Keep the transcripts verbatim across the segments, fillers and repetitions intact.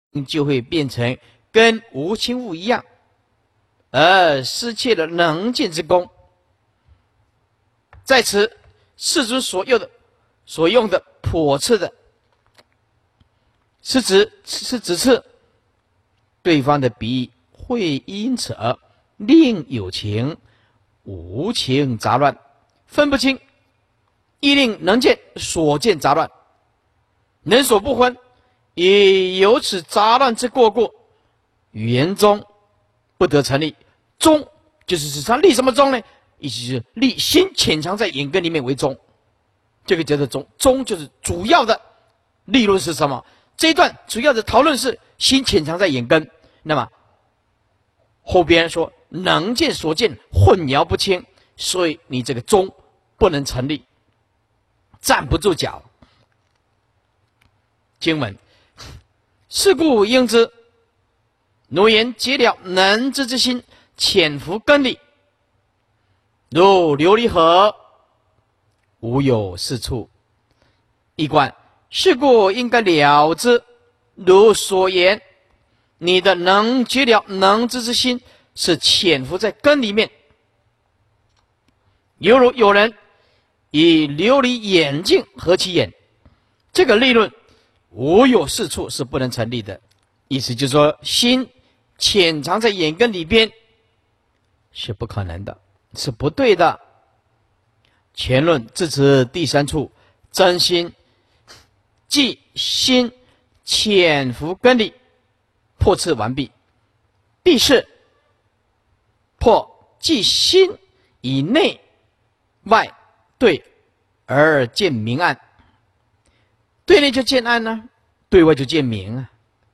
就会变成跟无情物一样，而失去了能见之功。在此，世尊所用的所用的颇斥的，是指是指斥对方的比喻，会因此而令有情无情杂乱，分不清，亦令能见所见杂乱，能所不分，也由此杂乱之过故，圆宗不得成立。宗就是指他立什么宗呢？意思是立心潜藏在眼根里面为宗，这个叫做宗。宗就是主要的立论是什么？这一段主要的讨论是心潜藏在眼根。那么后边说能见所见混淆不清，所以你这个宗不能成立，站不住脚。经文：是故应知，奴言结了能知之心，潜伏根里，如琉璃河，无有是处。一观：是故应该了知，如所言，你的能结了能知之心是潜伏在根里面，犹如有人以琉璃眼镜合其眼，这个立论无有是处是不能成立的。意思就是说，心潜藏在眼根里边是不可能的，是不对的。前论至此第三处，真心即心潜伏根里，破斥完毕。第四，破即心以内外对而见明暗。对内就见暗呢、啊，对外就见明啊。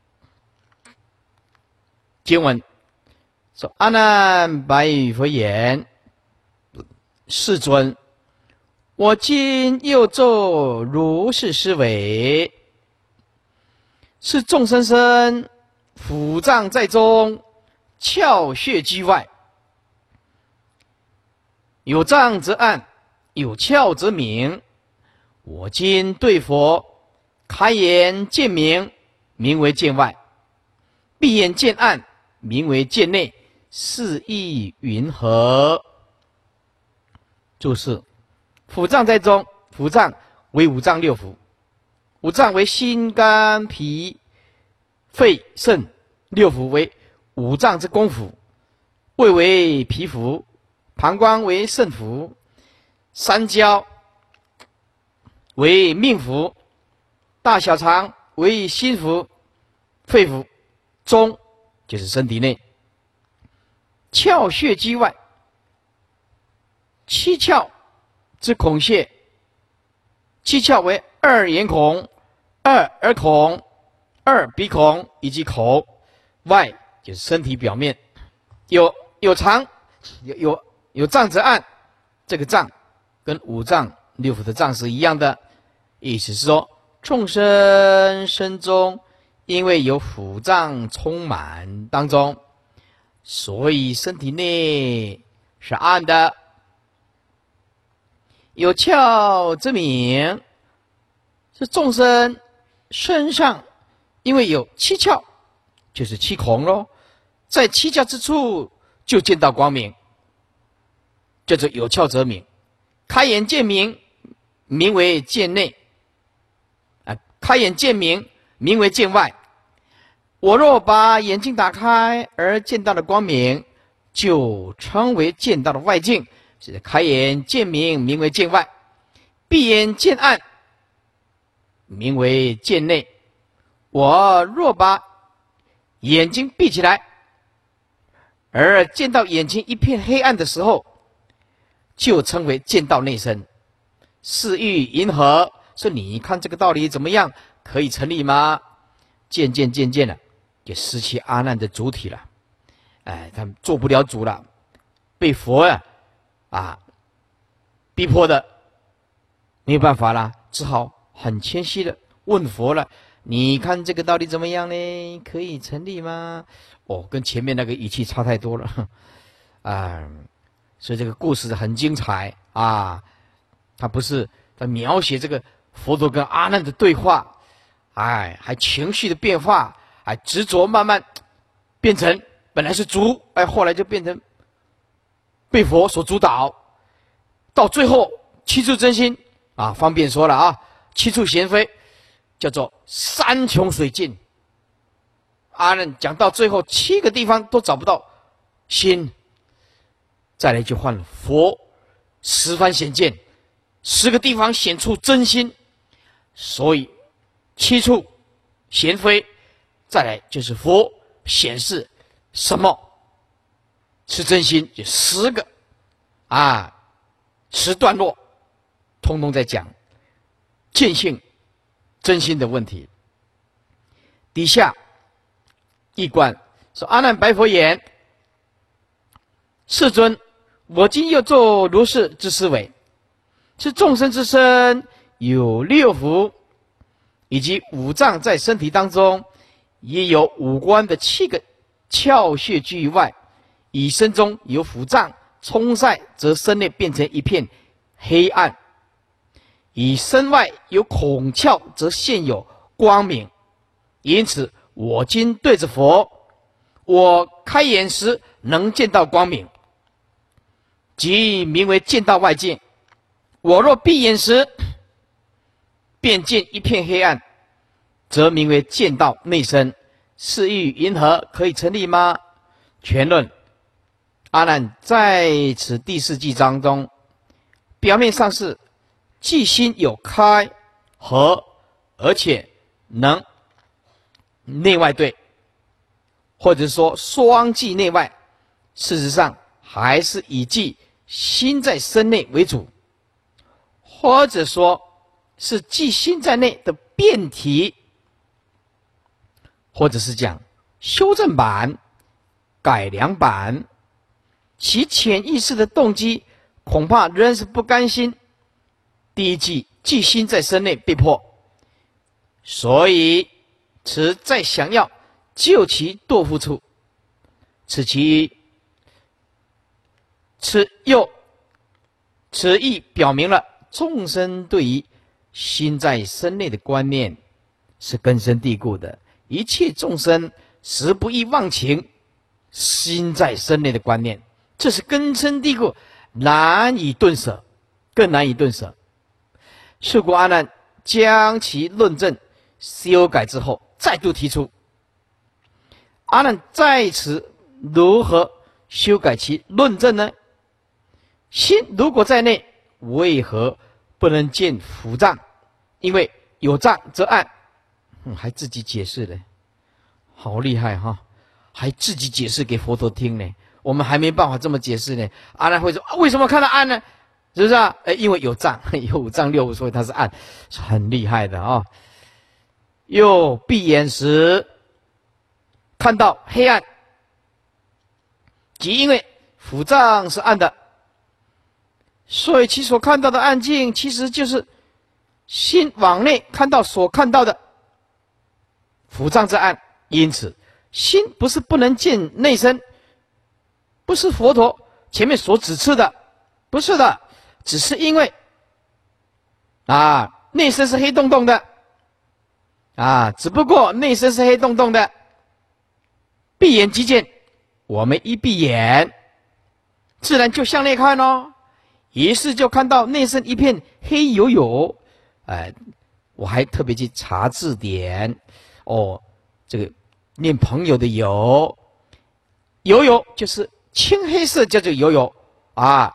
经文说：阿难白于佛言，世尊，我今又奏如是思维，是众生身腑脏在中，窍穴居外，有脏则暗，有窍则明。我今对佛开眼见明，名为见外；闭眼见暗，名为见内。是意云何？注释：腑脏在中，腑脏为五脏六腑，五脏为心肝脾肺肾，六腑为五脏之公腑，胃为脾腑，膀胱为肾腑，三焦为命腑，大小肠为心腑，肺腑，中就是身体内。窍穴居外，七窍之孔穴，七窍为二眼孔、二耳孔、二鼻孔以及口，外就是身体表面。有有肠，有有有脏则暗，这个脏跟五脏六腑的脏是一样的，意思是说，众生身中因为有腑脏充满当中，所以身体内是暗的。有窍之明，是众生身上因为有七窍，就是七孔咯，在七窍之处就见到光明，叫做有窍则明。开眼见明，名为见内；啊，开眼见明，名为见外。我若把眼睛打开而见到的光明，就称为见到的外境，是开眼见明，名为见外；闭眼见暗，名为见内。我若把眼睛闭起来，而见到眼睛一片黑暗的时候，就称为见到内身。是欲云何？说你看这个道理怎么样？可以成立吗？渐渐渐渐的就失去阿难的主体了，哎，他们做不了主了，被佛呀啊逼迫的没有办法了，只好很谦虚的问佛了：你看这个道理怎么样呢？可以成立吗？哦，跟前面那个语气差太多了啊！所以这个故事很精彩啊，他不是在描写这个佛陀跟阿难的对话，哎，还情绪的变化， 哎，执着慢慢变成本来是主，哎，后来就变成被佛所主导，到最后七处真心啊，方便说了啊，七处贤妃叫做山穷水尽。阿难讲到最后七个地方都找不到心，再来就换了佛十番显见，十个地方显出真心，所以七处贤妃，再来就是佛显示什么是真心，就十个啊，十段落，通通在讲见性真心的问题。底下一观说：阿难白佛言：世尊，我今又作如是之思维，是众生之身有六腑，以及五脏在身体当中，也有五官的七个窍穴居于外，以身中有腑脏冲晒，则身内变成一片黑暗；以身外有孔窍，则现有光明。因此我今对着佛，我开眼时能见到光明，即名为见到外界；我若闭眼时，便见一片黑暗，则名为见到内身。是欲云何？可以成立吗？全论。阿难在此第四纪章中，表面上是即心有开合，而且能内外对，或者说双即内外，事实上还是以即心在身内为主，或者说是即心在内的辩题，或者是讲修正版、改良版。其潜意识的动机恐怕仍是不甘心第一即即心在身内被迫，所以此在想要救其堕夫处，此其此又此亦表明了众生对于心在身内的观念是根深蒂固的，一切众生实不易忘情心在身内的观念，这是根深蒂固，难以顿舍，更难以顿舍。是故阿难将其论证修改之后，再度提出，阿难在此如何修改其论证呢？心如果在内，为何不能见腑脏？因为有脏则暗。嗯，还自己解释呢，好厉害哈！还自己解释给佛陀听呢。我们还没办法这么解释呢。阿难会说、啊、为什么看到暗呢？是不是啊？哎，因为有脏，有五脏六腑，所以它是暗，是很厉害的啊、哦。又闭眼时看到黑暗，即因为腑脏是暗的，所以其所看到的暗境，其实就是心往内看到所看到的腑脏之暗。因此心不是不能见内身，不是佛陀前面所指示的，不是的，只是因为啊内身是黑洞洞的啊，只不过内身是黑洞洞的，闭眼即见。我们一闭眼，自然就向内看哦，于是就看到内身一片黑黝黝。哎，我还特别去查字典哦，这个念朋友的友，黝黝就是青黑色，叫做黝黝啊。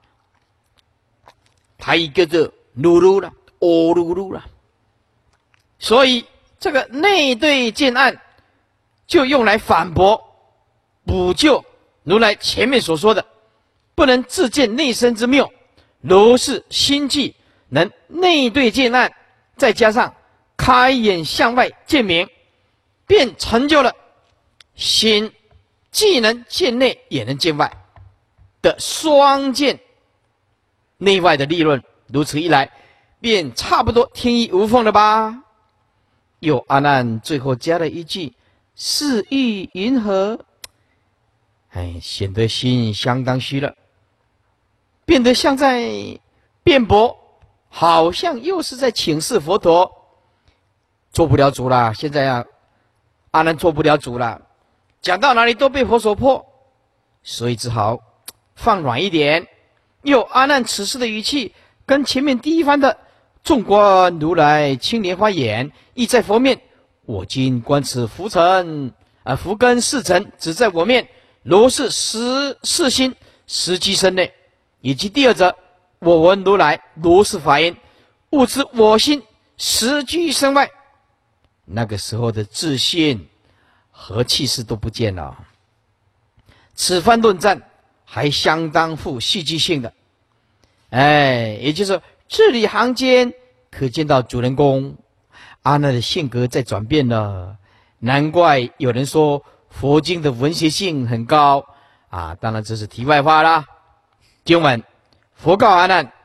台语叫做噜噜啦，哦噜噜啦。所以这个内对见暗，就用来反驳补救如来前面所说的不能自见内身之谬。如是心计能内对见暗，再加上开眼向外见明，便成就了心既能见内也能见外的双见内外的立论。如此一来，便差不多天衣无缝了吧？又阿难最后加了一句：是欲云何？哎，显得心相当虚了，变得像在辩驳，好像又是在请示佛陀。做不了主啦！现在啊， 阿难做不了主了，讲到哪里都被佛所破，所以只好放软一点。又阿难此时的语气跟前面第一番的纵观如来青莲花眼，亦在佛面，我今观此浮尘啊，浮根四尘只在我面，如是实是心实机身内。以及第二则，我闻如来如是法音，悟知我心实居身外。那个时候的自信和气势都不见了。此番论战还相当富戏剧性的，哎，也就是说字里行间可见到主人公阿难的性格在转变了。难怪有人说佛经的文学性很高啊，当然这是题外话啦。经文，佛告阿难：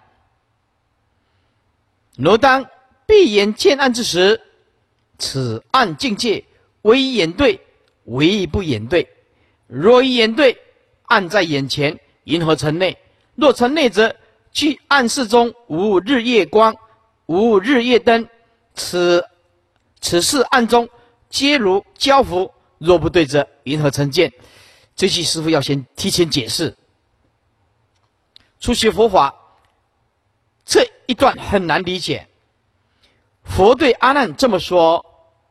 若当闭眼见暗之时，此暗境界唯眼对，唯不眼对。若一眼对，暗在眼前，银河城内；若城内则，据暗室中无日月光，无日月灯。此此事暗中皆如交符。若不对则，银河城见。这句师父要先提前解释。初学佛法这一段很难理解。佛对阿难这么说：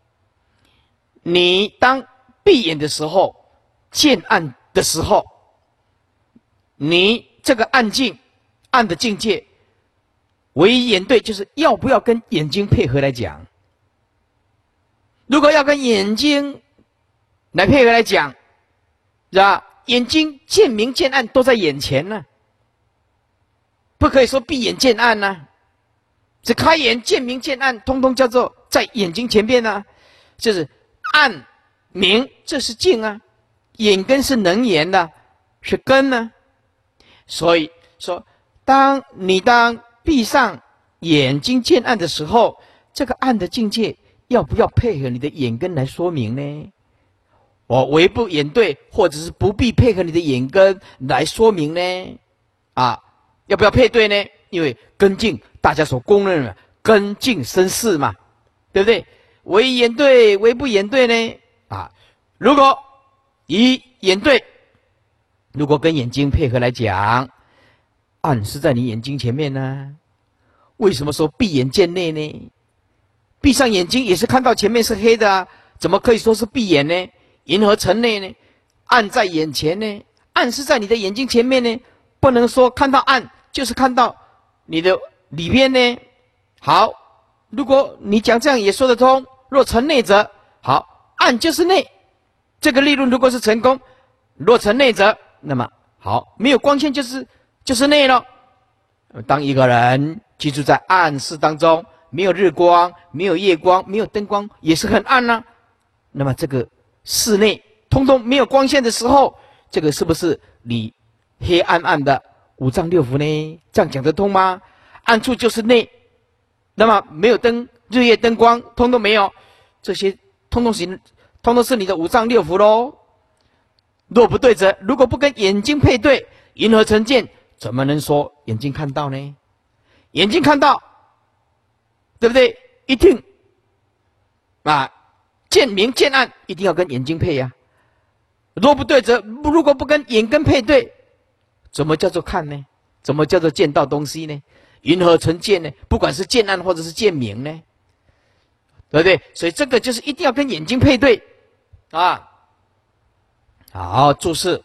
你当闭眼的时候，见暗的时候，你这个暗境暗的境界唯一眼对，就是要不要跟眼睛配合来讲。如果要跟眼睛来配合来讲，是吧？眼睛见明见暗都在眼前呢，不可以说闭眼见暗呢。只开眼见明见暗，通通叫做在眼睛前边呢，就是暗明，这是境啊。眼根是能言的，是根呢。所以说，当你当闭上眼睛见暗的时候，这个暗的境界要不要配合你的眼根来说明呢？我唯不眼对，或者是不必配合你的眼根来说明呢？啊，要不要配对呢？因为根境大家所公认的根境生事嘛，对不对？唯眼对，唯不眼对呢？啊，如果以眼对，如果跟眼睛配合来讲，暗是在你眼睛前面呢。为什么说闭眼见内呢？闭上眼睛也是看到前面是黑的啊，怎么可以说是闭眼呢？银河城内呢？暗在眼前呢？暗是在你的眼睛前面呢，不能说看到暗就是看到你的里边呢。好，如果你讲这样也说得通。若成内则，好，暗就是内，这个理论如果是成功，若成内则，那么好，没有光线就是就是内了。当一个人居住在暗室当中，没有日光，没有夜光，没有灯光，也是很暗啊。那么这个室内通通没有光线的时候，这个是不是你黑暗暗的五脏六腑呢？这样讲得通吗？暗处就是内，那么没有灯，日夜灯光通通没有，这些通通是通通是你的五脏六腑咯。若不对则，如果不跟眼睛配对，银河成见，怎么能说眼睛看到呢？眼睛看到，对不对？一定啊，见明见暗一定要跟眼睛配呀、啊。若不对则，如果不跟眼根配对，怎么叫做看呢？怎么叫做见到东西呢？云何成见呢？不管是见暗或者是见明呢，对不对？所以这个就是一定要跟眼睛配对啊。好，注释：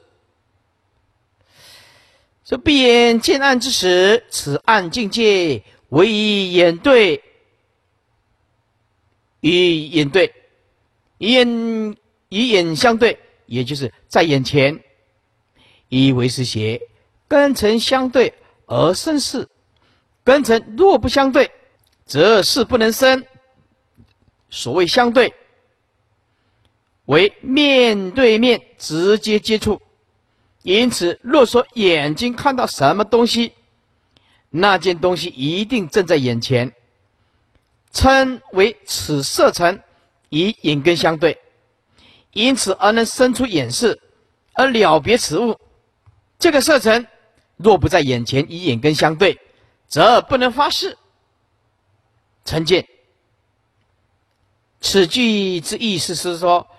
说闭眼见暗之时，此暗境界唯以眼对，与眼对，以眼以眼相对，也就是在眼前，以为是邪，根尘相对而生事。根尘若不相对，则事不能生。所谓相对，为面对面直接接触。因此，若说眼睛看到什么东西，那件东西一定正在眼前，称为此色尘与眼根相对，因此而能生出眼识，而了别此物。这个色尘若不在眼前与眼根相对，则不能发誓。成见。此句之意思是说，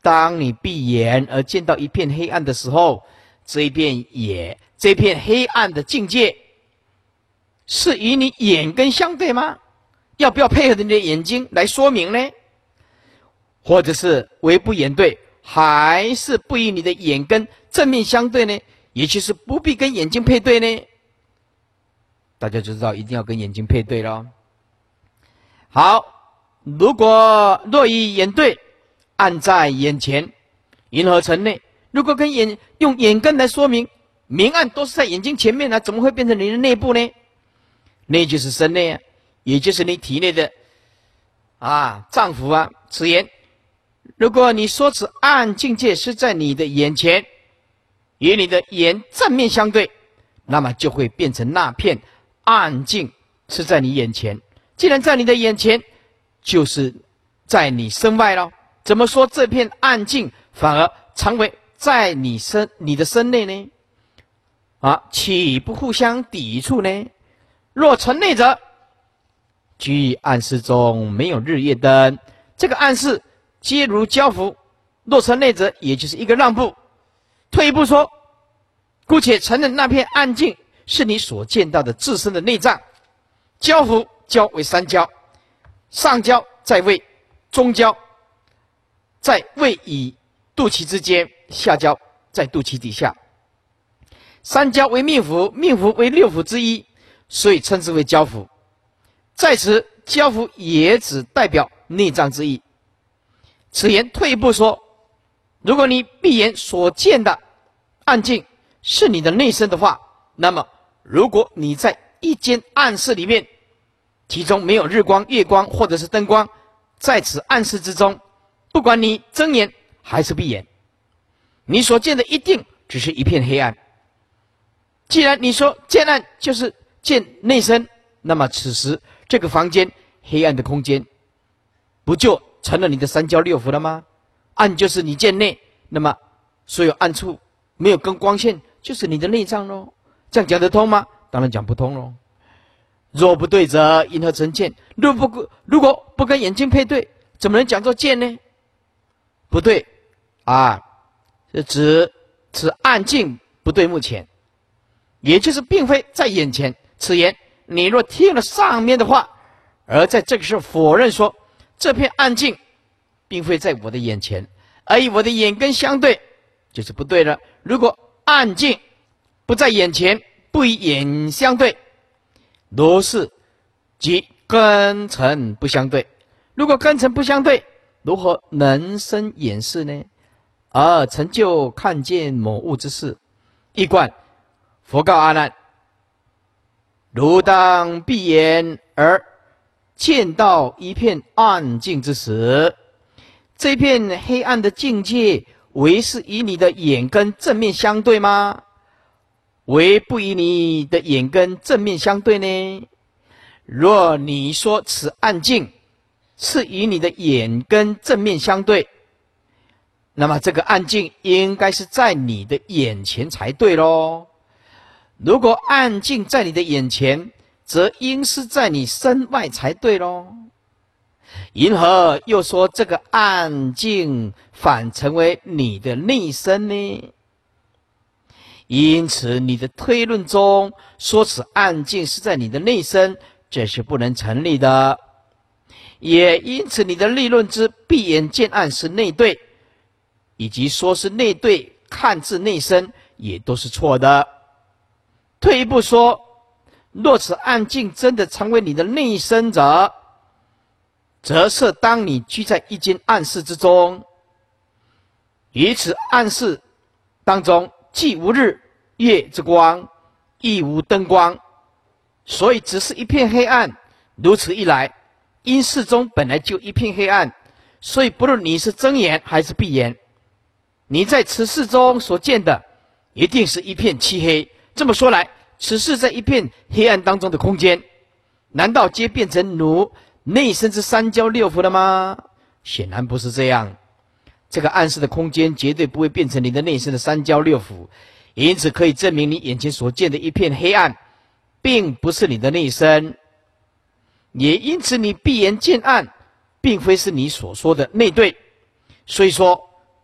当你闭眼而见到一片黑暗的时候，这一片也这片黑暗的境界是与你眼根相对吗？要不要配合你的眼睛来说明呢？或者是为不眼对，还是不与你的眼根正面相对呢？也就是不必跟眼睛配对呢？大家就知道一定要跟眼睛配对了。好，如果若与眼对，暗在眼前，云何成内？如果跟眼用眼根来说明，明暗都是在眼睛前面呢、啊，怎么会变成你的内部呢？内就是身内啊，也就是你体内的啊脏腑啊。此言，如果你说此暗境界是在你的眼前，与你的眼正面相对，那么就会变成那片暗境是在你眼前。既然在你的眼前，就是在你身外了。怎么说这片暗境反而常为在你身你的身内呢？啊，岂不互相抵触呢？若城内者，居暗室中没有日夜灯，这个暗室皆如交符。若城内者，也就是一个让步。退一步说，姑且承认那片暗境是你所见到的自身的内脏。交符，交为三交，上交在胃，中交在胃与肚脐之间，下交在肚脐底下。三交为命府，命府为六腑之一，所以称之为交腑。在此，交腑也只代表内脏之意。此言退一步说，如果你闭眼所见的暗境是你的内身的话，那么如果你在一间暗室里面，其中没有日光、月光或者是灯光，在此暗室之中，不管你睁眼还是闭眼，你所见的一定只是一片黑暗。既然你说见暗就是见内身，那么此时这个房间黑暗的空间，不就成了你的三焦六腑了吗？暗就是你见内，那么所有暗处没有跟光线，就是你的内脏咯。这样讲得通吗？当然讲不通咯。若不对则，因何成见？如果不如果不跟眼睛配对，怎么能讲作见呢？不对啊，是指此暗境不对目前，也就是并非在眼前。此言你若听了上面的话，而在这个时候否认说这片暗境并非在我的眼前，而与我的眼根相对，就是不对了。如果暗境不在眼前，不与眼相对，如是即根尘不相对。如果根尘不相对，如何能生眼识呢？而成就看见某物之事。一观，佛告阿难：如当闭眼而见到一片暗境之时，这片黑暗的境界为是与你的眼根正面相对吗？为不与你的眼根正面相对呢？若你说此暗境是与你的眼根正面相对，那么这个暗境应该是在你的眼前才对咯。如果暗境在你的眼前，则应是在你身外才对咯。因何又说这个暗境反成为你的内身呢？因此你的推论中说此暗境是在你的内身，这是不能成立的。也因此你的立论之闭眼见暗是内对，以及说是内对看至内身，也都是错的。退一步说，若此暗境真的成为你的内身者，则是当你居在一间暗室之中，于此暗室当中既无日月之光，亦无灯光，所以只是一片黑暗。如此一来，因室中本来就一片黑暗，所以不论你是睁眼还是闭眼，你在此室中所见的一定是一片漆黑。这么说来，此室在一片黑暗当中的空间，难道皆变成如内身之三焦六腑了吗？显然不是这样。这个暗室的空间绝对不会变成你的内身的三焦六腑，因此可以证明你眼前所见的一片黑暗并不是你的内身，也因此你闭眼见暗并非是你所说的内对。所以说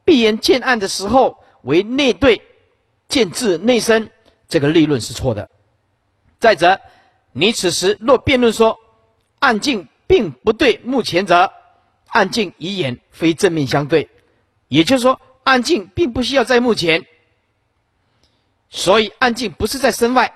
闭眼见暗的时候为内对，见至内生，这个立论是错的。再者，你此时若辩论说暗境并不对目前者，暗境与眼非正面相对，也就是说暗境并不需要在目前，所以暗境不是在身外。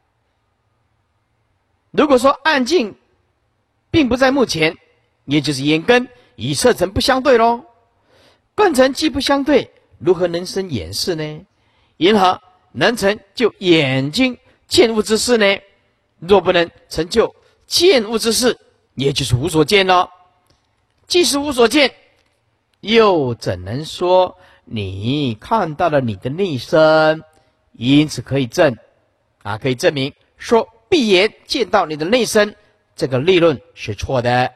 如果说暗境并不在目前，也就是眼根与色尘不相对咯。根尘既不相对，如何能生眼识呢？因何能成就眼睛见物之事呢？若不能成就见物之事，也就是无所见了。既是无所见，又怎能说你看到了你的内身？因此可以证啊，可以证明说闭眼见到你的内身，这个立论是错的。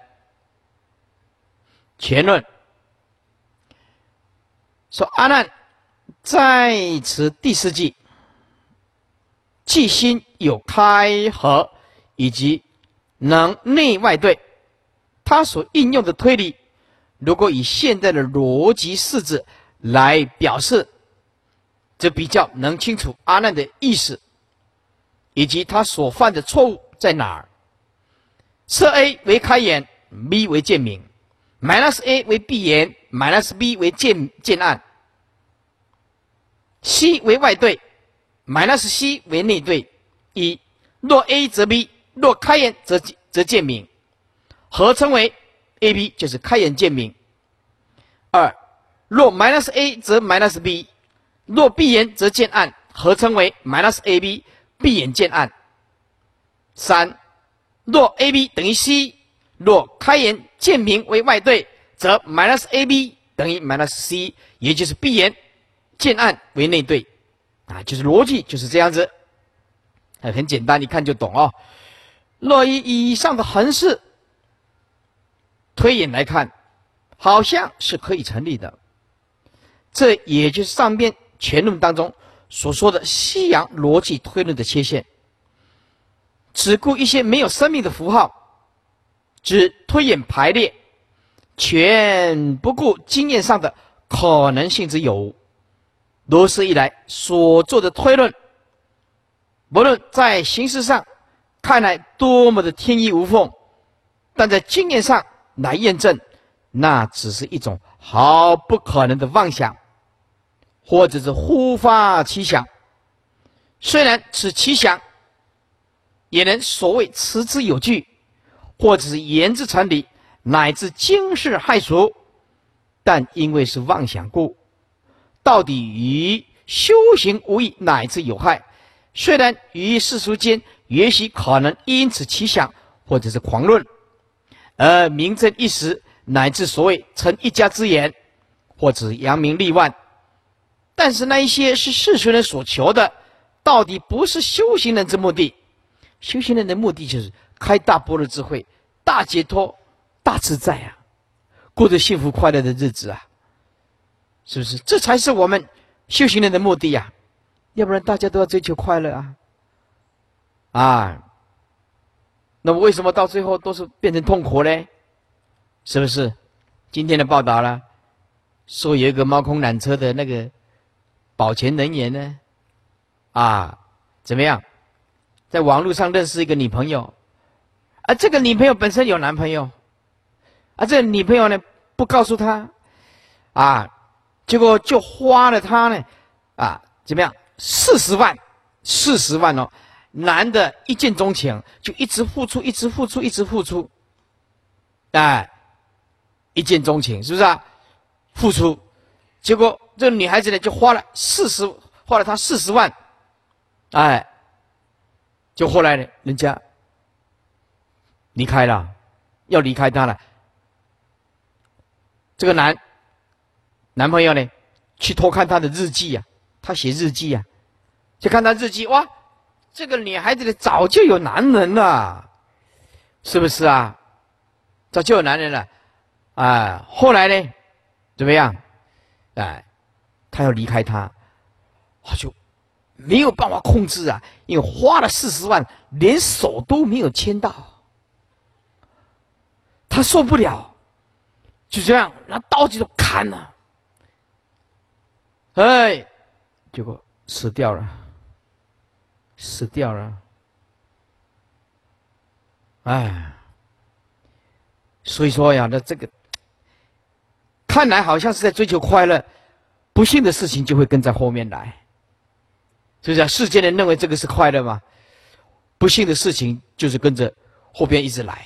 前论说阿难在此第四纪，即心有开合以及能内外对，他所应用的推理，如果以现在的逻辑式子来表示，则比较能清楚阿难的意思以及他所犯的错误在哪儿。设 A 为开眼， B 为见明， minus A 为闭眼， minus B 为见见暗， C 为外对， minus C 为内对。一，若 A 则 B， 若开眼则则见明，合称为 A B， 就是开眼见明。二，若 minus A 则 minus B， 若闭眼则见暗，合称为 minus A B， 闭眼见暗。三，若 A B 等于 C， 若开眼见明为外对，则 minus A B 等于 minus C， 也就是闭眼见暗为内对啊，就是逻辑就是这样子，很简单，一看就懂哦。若以以上的横式推演来看，好像是可以成立的。这也就是上面全论当中所说的西洋逻辑推论的缺陷，只顾一些没有生命的符号，只推演排列，全不顾经验上的可能性之有无。如是一来，所做的推论，不论在形式上看来多么的天衣无缝，但在经验上来验证，那只是一种毫不可能的妄想，或者是忽发奇想。虽然此奇想也能所谓持之有据，或者是言之成理，乃至惊世骇俗，但因为是妄想故，到底与修行无益，乃至有害。虽然于世俗间也许可能因此奇想或者是狂论，而名正一时，乃至所谓成一家之言，或者扬名立万，但是那一些是世俗人所求的，到底不是修行人之目的。修行人的目的就是开大般若智慧，大解脱，大自在啊，过着幸福快乐的日子啊，是不是？这才是我们修行人的目的啊，要不然大家都要追求快乐啊啊！那么为什么到最后都是变成痛苦呢？是不是？今天的报道了，说有一个猫空缆车的那个保全人员呢，啊，怎么样，在网络上认识一个女朋友，而这个女朋友本身有男朋友，而这个女朋友呢不告诉他，啊，结果就花了他呢，啊，怎么样，四十万，四十万哦，男的一见钟情，就一直付出，一直付出，一直付出，哎，一见钟情，是不是啊？付出，结果这个女孩子呢就花了四十，花了他四十万，哎，就后来呢，人家离开了，要离开他了。这个男男朋友呢，去偷看他的日记啊，他写日记啊，就看他日记，哇，这个女孩子呢早就有男人了，是不是啊？早就有男人了，啊，后来呢，怎么样？哎，他要离开他，他就没有办法控制啊，因为花了四十万，连手都没有牵到，他受不了，就这样拿刀子就砍了， 哎，结果死掉了，死掉了。哎，所以说呀，那这个看来好像是在追求快乐，不幸的事情就会跟在后面来。是不是啊？世间人认为这个是快乐吗？不幸的事情就是跟着后边一直来。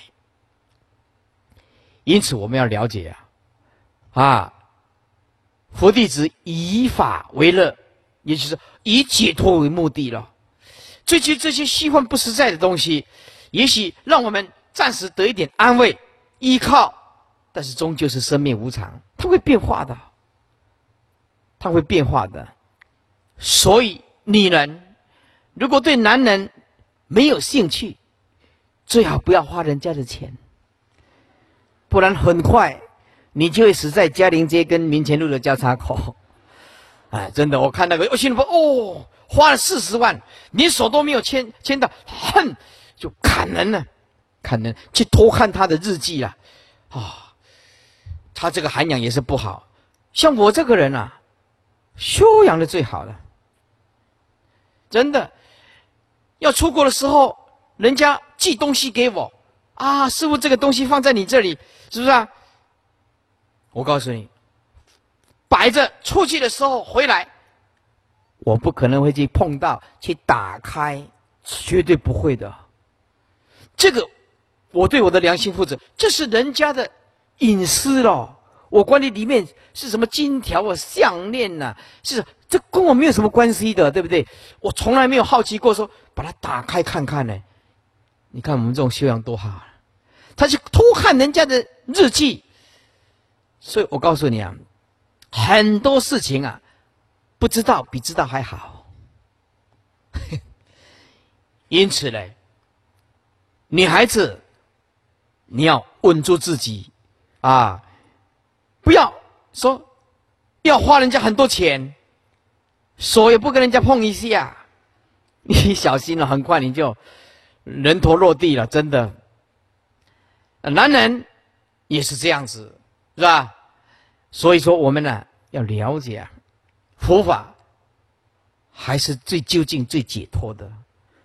因此我们要了解啊，啊，佛弟子以法为乐，也就是以解脱为目的了。追求这些虚幻不实在的东西，也许让我们暂时得一点安慰、依靠，但是终究是生命无常，它会变化的，它会变化的。所以女人如果对男人没有兴趣，最好不要花人家的钱，不然很快你就会死在嘉陵街跟民权路的交叉口。哎，真的，我看那个我心里说，哦，花了四十万，连手都没有牵牵到，恨就砍人了，砍人去偷看他的日记了，啊、哦，他这个涵养也是不好。像我这个人啊，修养的最好了，真的。要出国的时候，人家寄东西给我，啊，师父这个东西放在你这里，是不是啊？我告诉你，摆着出去的时候回来，我不可能会去碰到去打开，绝对不会的。这个我对我的良心负责，这是人家的隐私咯。我管你里面是什么金条啊、项链呐、啊，是这跟我没有什么关系的，对不对？我从来没有好奇过说把它打开看看呢。你看我们这种修养多好啊！他去偷看人家的日记，所以我告诉你啊，很多事情啊，不知道比知道还好。因此呢，女孩子你要稳住自己啊，不要说要花人家很多钱，手也不跟人家碰一下，你小心了，很快你就人头落地了，真的。男人也是这样子，是吧？所以说我们呢要了解啊，佛法还是最究竟、最解脱的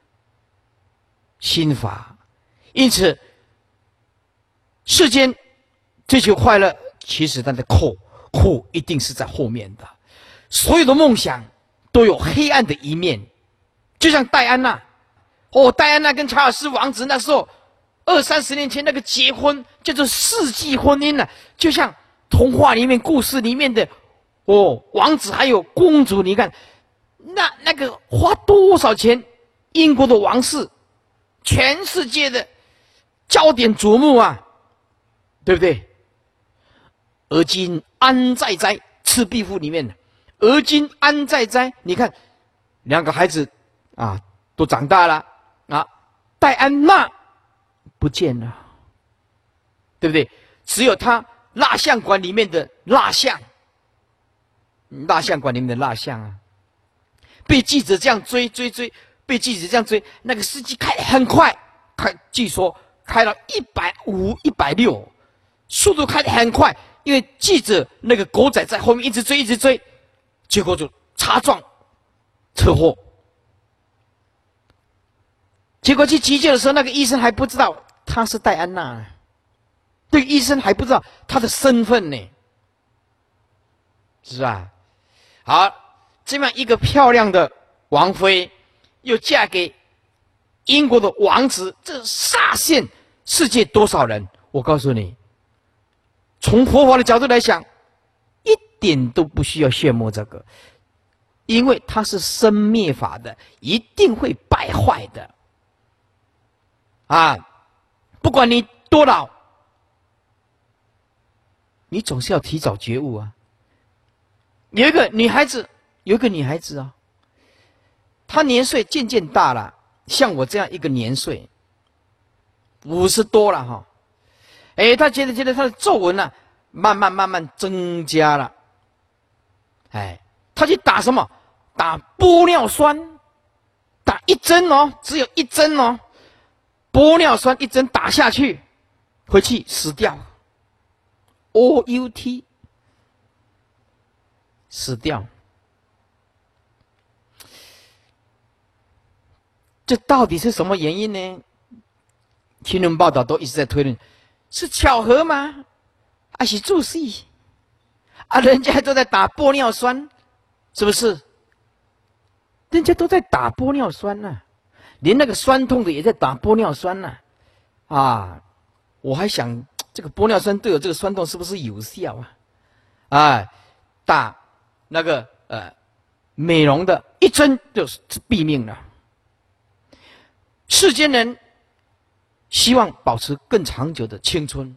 心法。因此，世间追求快乐，其实它的苦苦一定是在后面的。所有的梦想都有黑暗的一面，就像戴安娜，哦，戴安娜跟查尔斯王子那时候二三十年前那个结婚叫做世纪婚姻呢、啊，就像童话里面、故事里面的哦，王子还有公主，你看那那个花多少钱？英国的王室，全世界的焦点瞩目啊，对不对？而今安在哉？《赤壁赋》里面的“而今安在哉”，你看两个孩子啊，都长大了啊，戴安娜不见了，对不对？只有他蜡像馆里面的蜡像，蜡像馆里面的蜡像啊，被记者这样追追追，被记者这样追，那个司机开得很快，开据说开到一百五、一百六，速度开得很快，因为记者那个狗仔在后面一直追，一直追，结果就擦撞，车祸。结果去急救的时候，那个医生还不知道她是戴安娜，对，医生还不知道她的身份呢，是吧？好，这么一个漂亮的王妃，又嫁给英国的王子，这煞现世界多少人？我告诉你，从佛法的角度来讲，一点都不需要羡慕这个，因为它是生灭法的，一定会败坏的。啊，不管你多老，你总是要提早觉悟啊。有一个女孩子，有一个女孩子啊，她年岁渐渐大了，像我这样一个年岁，五十多了哈。哎，她觉得觉得她的皱纹呢、啊，慢慢慢慢增加了。哎，她去打什么？打玻尿酸，打一针哦，只有一针哦。玻尿酸一针打下去，回去死掉 ，O U T， 死掉。 这到底是什么原因呢？新闻报道都一直在推论，是巧合吗？还是注戏？啊，人家都在打玻尿酸，是不是？人家都在打玻尿酸呢、啊，连那个酸痛的也在打玻尿酸呢、啊。啊，我还想这个玻尿酸对我这个酸痛是不是有效啊？啊，打那个呃美容的一针就是毙命了。世间人希望保持更长久的青春，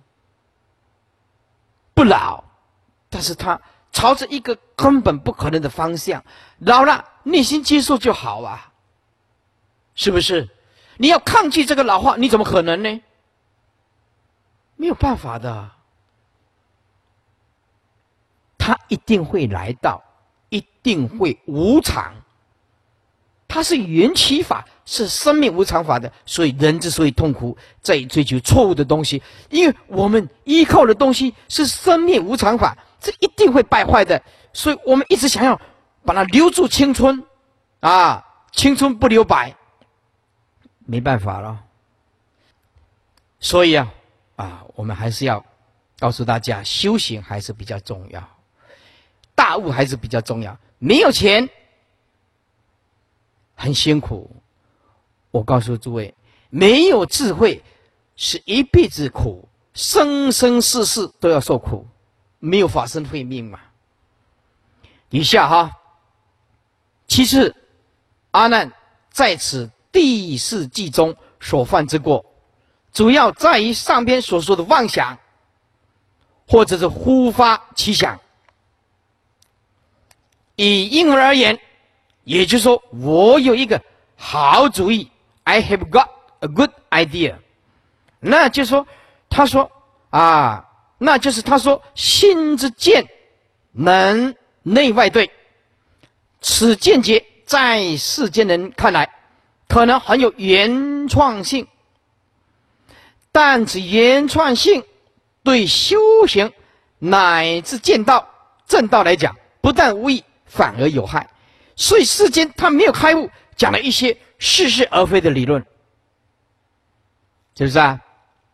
不老，但是他朝着一个根本不可能的方向，老了内心接受就好啊，是不是？你要抗拒这个老化，你怎么可能呢？没有办法的，它一定会来到，一定会无常。它是缘起法，是生命无常法的，所以人之所以痛苦，在于追求错误的东西，因为我们依靠的东西是生命无常法，这一定会败坏的，所以我们一直想要把它留住青春，啊，青春不留白，没办法了。所以啊，啊，我们还是要告诉大家，修行还是比较重要，大悟还是比较重要。没有钱，很辛苦。我告诉诸位，没有智慧是一辈子苦，生生世世都要受苦，没有法身慧命嘛。以下哈，其次，阿难在此第四季中所犯之过，主要在于上边所说的妄想，或者是忽发奇想。以婴儿而言，也就是说，我有一个好主意 ，I have got a good idea。那就是说，他说啊，那就是他说，心之见能内外对，此见解在世间人看来，可能很有原创性，但此原创性对修行乃至见道正道来讲，不但无益，反而有害。所以世间他没有开悟，讲了一些似是而非的理论，是不是啊？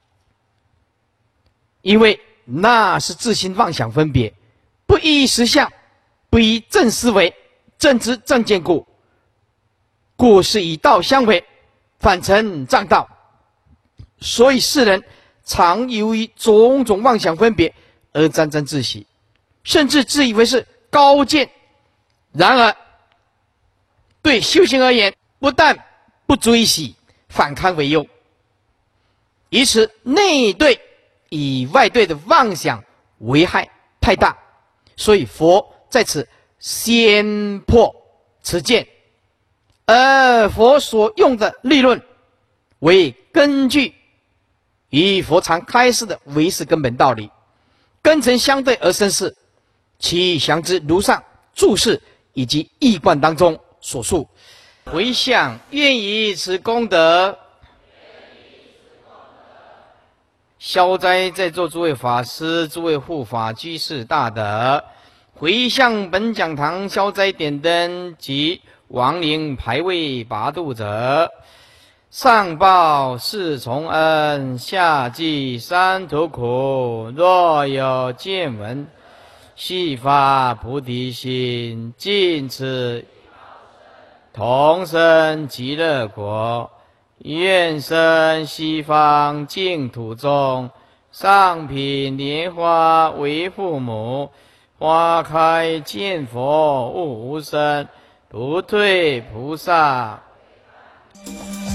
因为那是自心妄想分别，不依实相，不依正思维，正知正见故，故是以道相违，反成障道。所以世人常由于种种妄想分别而沾沾自喜，甚至自以为是高见。然而对修行而言，不但不足以喜，反堪为忧。以此内对以外对的妄想危害太大，所以佛在此先破此见，而佛所用的立论为根据与佛常开示的唯识根本道理，根尘相对而生事，其详之如上注释以及义观当中所述。回向愿以此功德，消灾在座诸位法师、诸位护法居士大德，回向本讲堂消灾点灯及亡灵牌位拔度者，上报四重恩，下济三途苦。若有见闻，悉发菩提心，尽此同生极乐国。愿生西方净土中，上品莲花为父母，花开见佛悟无生，不退菩萨。